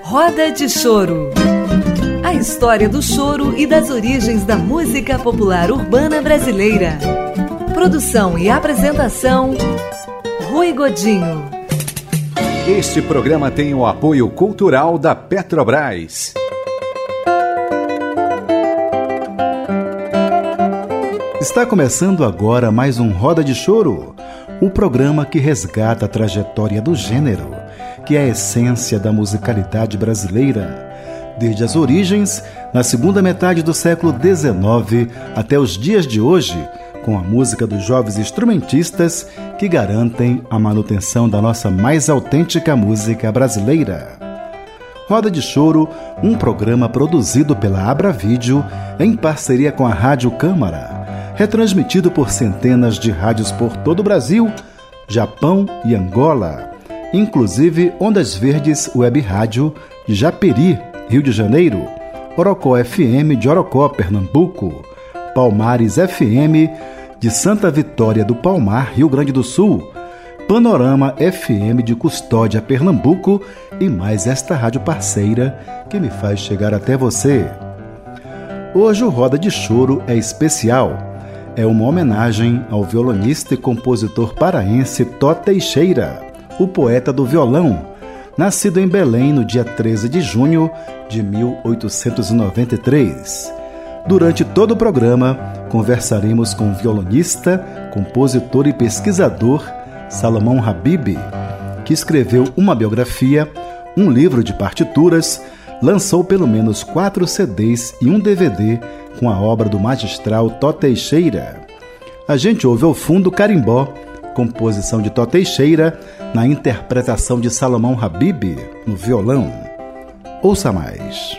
Roda de Choro. A história do choro e das origens da música popular urbana brasileira. Produção e apresentação, Rui Godinho. Este programa tem o apoio cultural da Petrobras. Está começando agora mais um Roda de Choro, o programa que resgata a trajetória do gênero, que é a essência da musicalidade brasileira, desde as origens, na segunda metade do século XIX, até os dias de hoje, com a música dos jovens instrumentistas que garantem a manutenção da nossa mais autêntica música brasileira. Roda de Choro, um programa produzido pela Abra Vídeo em parceria com a Rádio Câmara, retransmitido por centenas de rádios por todo o Brasil, Japão e Angola, inclusive Ondas Verdes Web Rádio de Japeri, Rio de Janeiro, Orocó FM de Orocó, Pernambuco, Palmares FM de Santa Vitória do Palmar, Rio Grande do Sul, Panorama FM de Custódia, Pernambuco e mais esta rádio parceira que me faz chegar até você. Hoje o Roda de Choro é especial. É uma homenagem ao violonista e compositor paraense Tó Teixeira, o poeta do violão, nascido em Belém no dia 13 de junho de 1893. Durante todo o programa, conversaremos com o violonista, compositor e pesquisador Salomão Habib, que escreveu uma biografia, um livro de partituras, lançou pelo menos 4 CDs e um DVD com a obra do magistral Tó Teixeira. A gente ouve ao fundo Carimbó, composição de Tó Teixeira, na interpretação de Salomão Habib no violão. Ouça mais.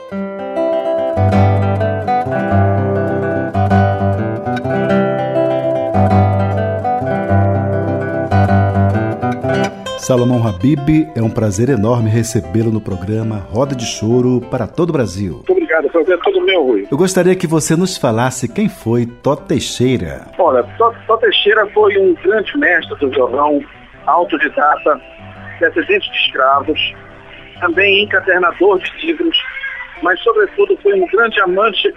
Salomão Habib, é um prazer enorme recebê-lo no programa Roda de Choro para todo o Brasil. Muito obrigado, prazer é todo meu, Rui. Eu gostaria que você nos falasse quem foi Tó Teixeira. Olha, Tó Teixeira foi um grande mestre do violão, autodidata, descendente de escravos, também encadernador de livros, mas sobretudo foi um grande amante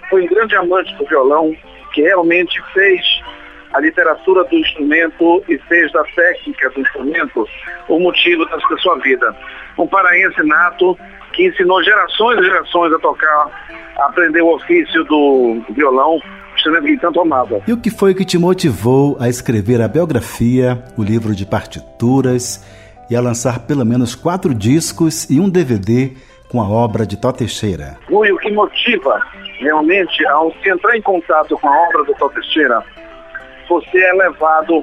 do violão, que realmente fez a literatura do instrumento e fez da técnica do instrumento o motivo da sua vida. Um paraense nato que ensinou gerações e gerações a tocar, a aprender o ofício do violão, instrumento que tanto amava. E o que foi que te motivou a escrever a biografia, o livro de partituras e a lançar pelo menos 4 discos e um DVD com a obra de Tó Teixeira? Rui, o que motiva realmente ao se entrar em contato com a obra do Tó Teixeira, você é levado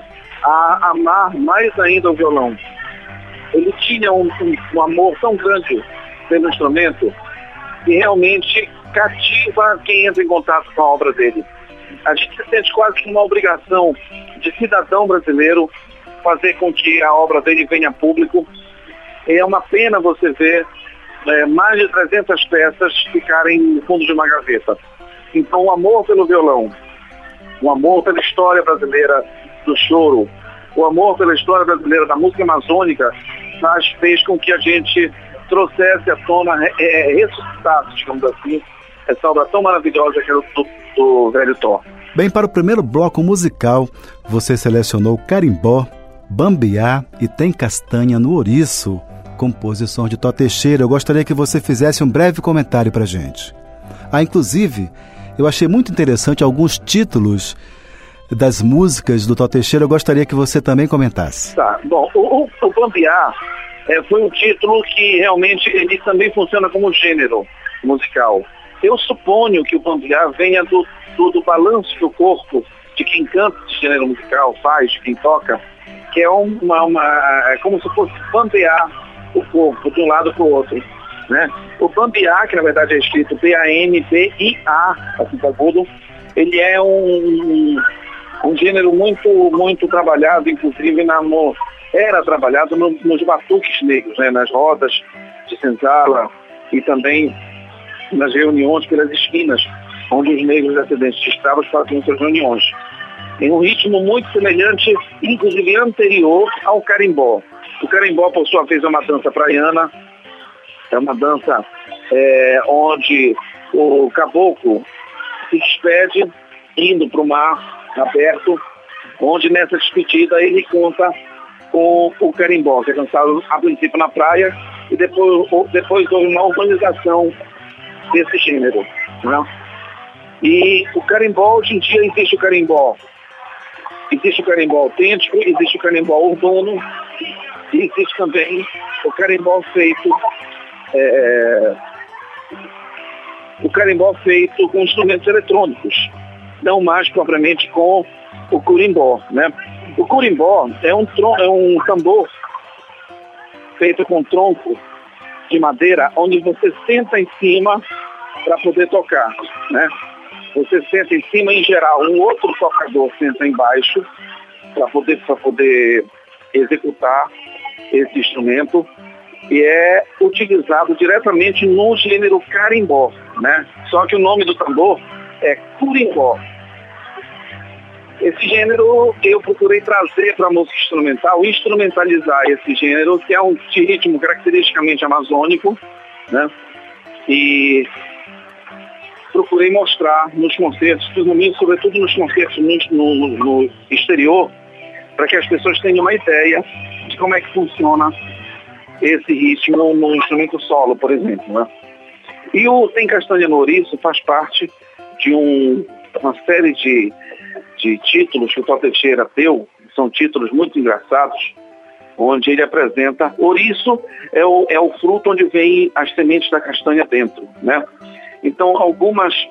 a amar mais ainda o violão. Ele tinha um amor tão grande pelo instrumento que realmente cativa quem entra em contato com a obra dele. A gente se sente quase que uma obrigação de cidadão brasileiro fazer com que a obra dele venha a público. É uma pena você ver mais de 300 peças ficarem no fundo de uma gaveta. Então o amor pelo violão, o amor pela história brasileira do choro, o amor pela história brasileira da música amazônica, fez com que a gente trouxesse à tona, ressuscitasse, digamos assim, essa obra tão maravilhosa que é do velho Tó. Bem, para o primeiro bloco musical, você selecionou Carimbó, Bambiá e Tem Castanha no Ouriço, composição de Tó Teixeira. Eu gostaria que você fizesse um breve comentário para a gente. Inclusive, eu achei muito interessante alguns títulos das músicas do Tó Teixeira. Eu gostaria que você também comentasse. Tá, bom, o Bambiá foi um título que realmente ele também funciona como gênero musical. Eu suponho que o Bambiá venha do balanço que o corpo de quem canta esse gênero musical faz, de quem toca, que é é como se fosse bambear o corpo de um lado para o outro. Né? O Bambiá, que na verdade é escrito B-A-N-B-I-A, assim agudo, ele é um gênero muito trabalhado, inclusive era trabalhado nos batuques negros, né? Nas rodas de senzala e também nas reuniões pelas esquinas, onde os negros descendentes de escravos faziam suas reuniões. Em um ritmo muito semelhante, inclusive anterior ao carimbó. O carimbó, por sua vez, é uma dança praiana, É uma dança onde o caboclo se despede indo para o mar aberto, onde nessa despedida ele conta com o carimbó, que é dançado a princípio na praia e depois houve uma urbanização desse gênero, né? E o carimbó, hoje em dia existe o carimbó autêntico, existe o carimbó urbano e existe também o carimbó feito com instrumentos eletrônicos, não mais propriamente com o curimbó, né? O curimbó é um tambor feito com tronco de madeira, onde você senta em cima para poder tocar, né? Você senta em cima, em geral, um outro tocador senta embaixo para poder executar esse instrumento, e é utilizado diretamente no gênero carimbó, né? Só que o nome do tambor é curimbó. Esse gênero eu procurei trazer para a música instrumental, instrumentalizar esse gênero, que é um ritmo caracteristicamente amazônico, né? E procurei mostrar nos concertos, sobretudo nos concertos no exterior, para que as pessoas tenham uma ideia de como é que funciona esse ritmo no instrumento solo, por exemplo, né? E o Tem Castanha no Ouriço faz parte de uma série de títulos que o Tó Teixeira deu, são títulos muito engraçados, onde ele apresenta. Ouriço é o fruto onde vem as sementes da castanha dentro, né? Então, alguns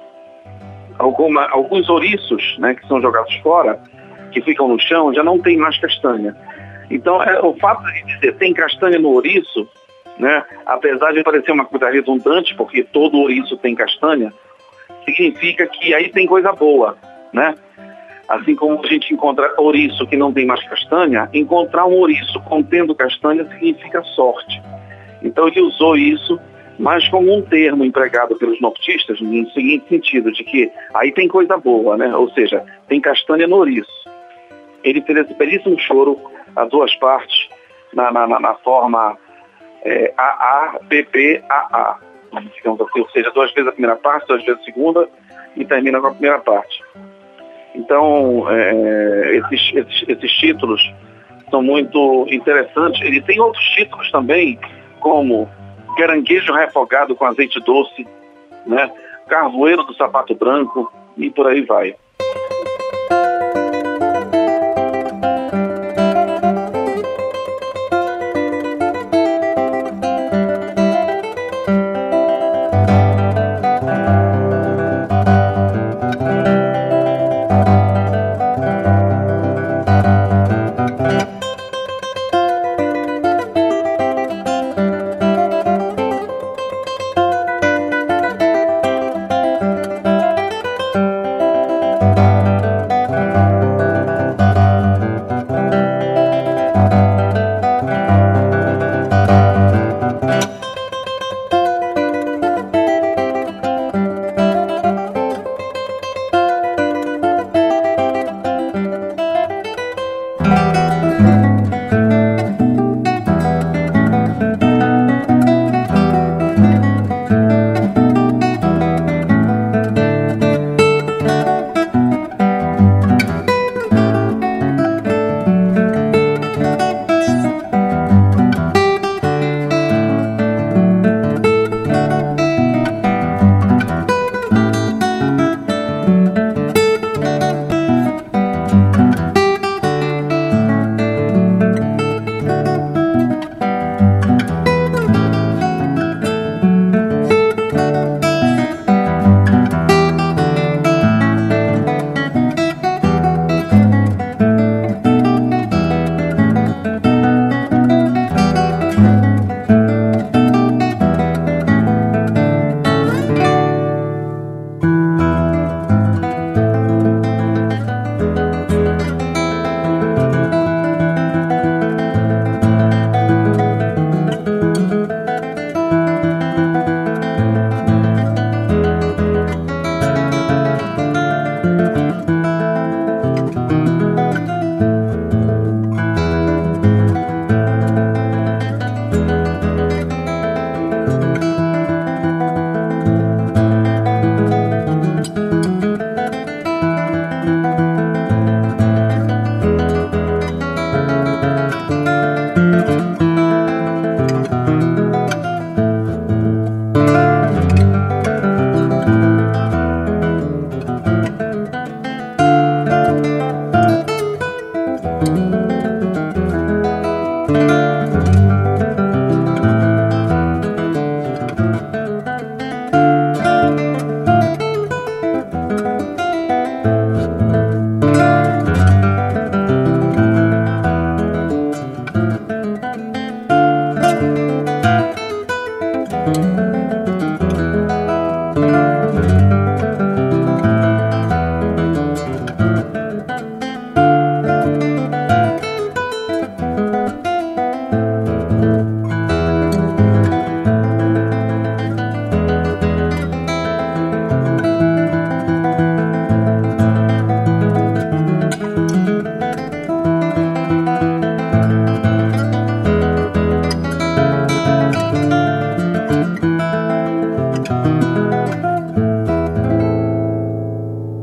ouriços, né, que são jogados fora, que ficam no chão, já não tem mais castanha. Então, o fato de dizer tem castanha no ouriço, né, apesar de parecer uma coisa redundante, porque todo ouriço tem castanha, significa que aí tem coisa boa, né? Assim como a gente encontra ouriço que não tem mais castanha, encontrar um ouriço contendo castanha significa sorte. Então, ele usou isso mas como um termo empregado pelos nortistas no seguinte sentido, de que aí tem coisa boa, né? Ou seja, tem castanha no ouriço. Ele fez esse belíssimo choro a duas partes, na forma AA, PP, AA, digamos assim, ou seja, duas vezes a primeira parte, duas vezes a segunda, e termina com a primeira parte. Então, esses títulos são muito interessantes. Ele tem outros títulos também, como Caranguejo Refogado com Azeite Doce, né? Carvoeiro do Sapato Branco, e por aí vai.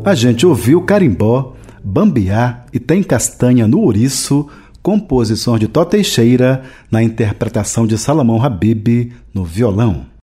A gente ouviu Carimbó, Bambiá e Tem Castanha no Ouriço, composições de Tó Teixeira, na interpretação de Salomão Habib no violão.